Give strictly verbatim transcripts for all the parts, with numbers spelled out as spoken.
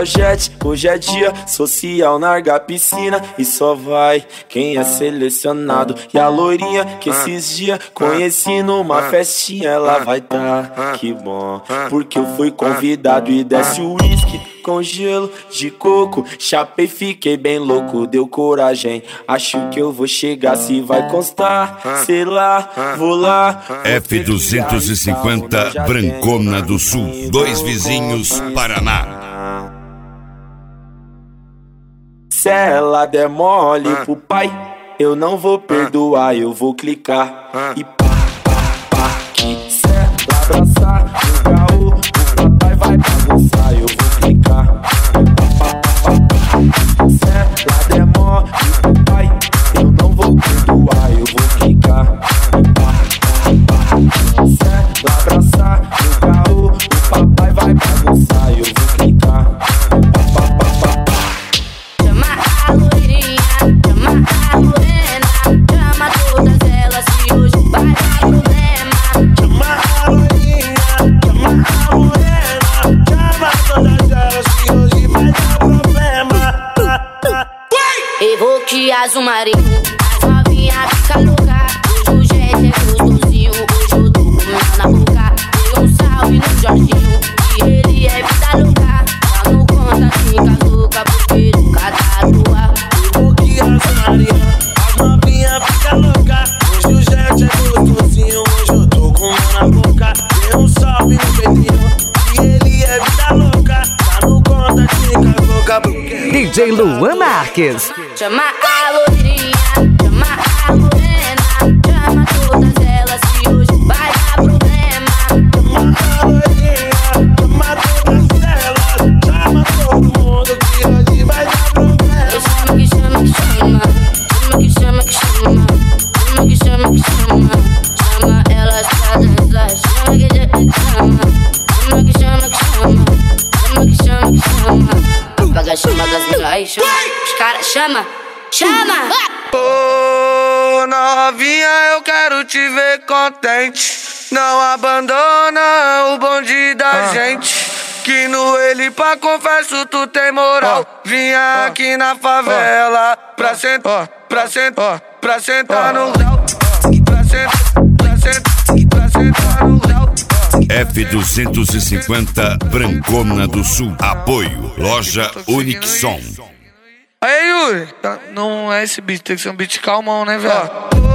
Projete, hoje é dia social, larga a piscina e só vai quem é selecionado. E a loirinha que esses dias conheci numa festinha, ela vai tá, que bom, porque eu fui convidado. E desce o uísque com gelo de coco, chapei, fiquei bem louco, deu coragem, acho que eu vou chegar, se vai constar, sei lá, vou lá. F duzentos e cinquenta Brancona do Sul, dois vizinhos, Paraná. Se ela der mole pro pai, eu não vou perdoar, eu vou clicar e pá, pá, pá, que se ela abraçar o caô, o papai vai bagunçar, eu vou clicar. Se ela der mole pro pai, eu não vou perdoar, eu vou clicar. Se ela abraçar o caô, o papai vai bagunçar, eu vou clicar. Chama a loirinha, chama a morena, chama todas elas que hoje vai dar problema. Chama a loirinha, chama a morena, chama todas elas que hoje vai dar problema. Evoque azul marinho, as novinha fica louca. Hoje o jet é gostosinho, hoje eu tô comendo na boca. Dei um salve no Jorginho, que ele é vida louca. Tá no conta, fica louca, porque nunca tá no ar. Evoque azul marinho, as novinha fica louca. Hoje o jet é gostosinho, hoje eu tô comendo na boca. Dei um salve no Pedrinho, que ele é vida louca. Tá no conta, fica louca, porque D J Luan Marques. Chama a loirinha, chama a morena, chama todas elas que hoje vai dar problema. chama a loirinha, chama todas elas, chama todo mundo que hoje vai dar problema. Chama que chama que chama, chama que chama que chama, chama que chama que chama, chama elas pra dançar, chama que chama, chama que chama que chama, chama que chama que chama. Apaga a chama das minas, aí chama, os caras chama, chama. Ô novinha, eu quero te ver contente. Não abandona o bonde da ah. gente. Que no ele pra confesso tu tem moral. Oh. Vinha oh. aqui na favela oh. pra sentar, oh. pra sentar, oh. pra sentar oh. no grau. Pra sentar, pra sentar, pra sentar no grau. F duzentos e cinquenta Brancona do Sul. Apoio Loja Unixon. Aí, Yuri, não é esse beat, tem que ser um beat calmão, né, velho?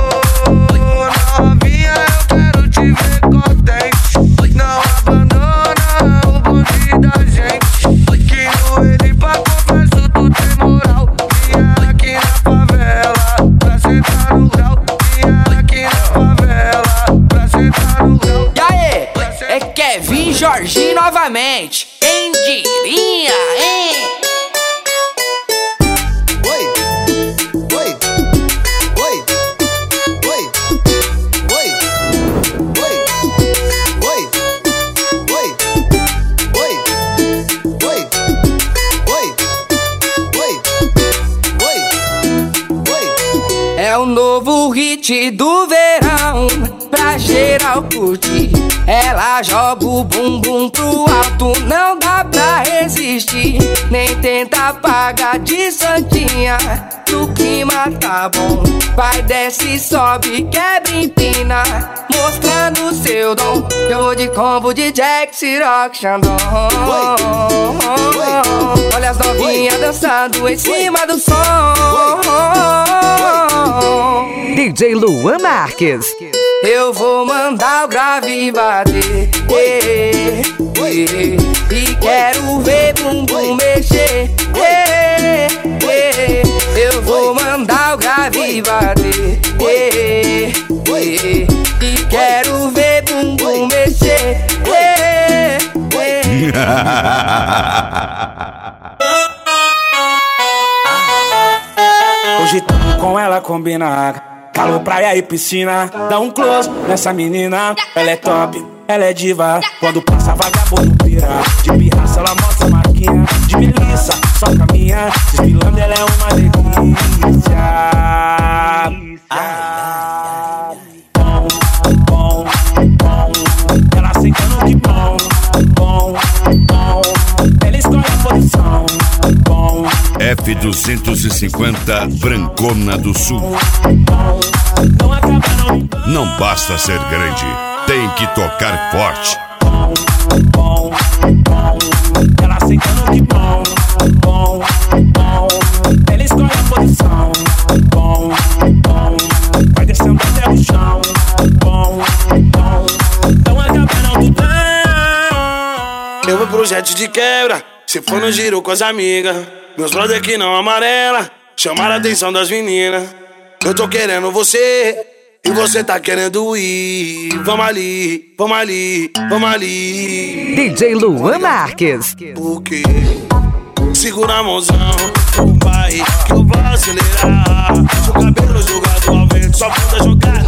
Ô, novinha, eu quero te ver contente. Não abandona o bonde da gente. Que no ele pra confesso tu tem moral. Vinha aqui na favela pra sentar no grau. Vinha aqui na favela pra sentar no grau. E aí, é Kevin Jorginho novamente. Quem diria, hein? É o novo hit do verão, pra geral curtir. Ela joga o bumbum pro alto, não dá pra resistir. Nem tenta apagar de santinha, o clima tá bom. Vai, desce, sobe, quebra, empina, mostrando seu dom. Eu vou de combo de Jack, Ciroc, Xandão. Olha as novinhas dançando em cima do som. D J Luan Marques. Eu vou mandar o grave bater, eh, eh, e quero ver bumbum mexer, eh, eh, eu vou mandar o grave bater, eh, eh, e quero ver bumbum mexer, eh, eh. Hoje tamo com ela combinada, calor, praia e piscina. Dá um close nessa menina, ela é top, ela é diva. Quando passa vagabundo pira, de pirraça ela mostra a marquinha. De milícia, só caminha, desfilando ela é uma delícia. Bom, bom, bom, ela aceitando que bom, bom, bom. Ela escolhe a posição. F duzentos e cinquenta Brancona do Sul. Não basta ser grande, tem que tocar forte. Ela sentando que bom, bom, bom. Ela escolhe a posição, bom, bom. Vai descendo até o chão, bom, bom. Não acaba não do bem. Eu vou pro jet de quebra, se for no giro com as amigas. Meus brother que não amarela, chamaram a atenção das meninas. Eu tô querendo você, e você tá querendo ir. Vamos ali, vamos ali, vamos ali. D J Luan Marques. Por quê? Segura a mãozão, o pai, que eu vou acelerar. Seu cabelo jogado ao vento, só bunda jogada